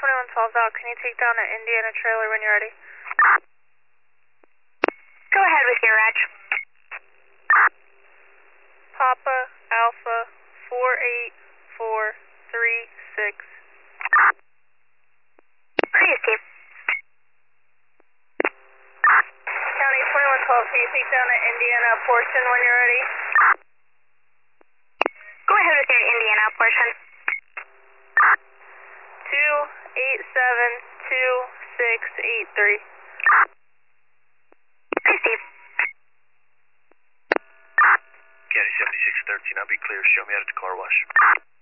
2112's out. Can you take down an Indiana trailer when you're ready? Go ahead with your reg. Papa Alpha 48436. Please, Steve. County 2112, can you take down an Indiana portion when you're ready? Go ahead with your Indiana portion. 2872683. Please, Steve. County 7613, I'll be clear. Show me out at the car wash.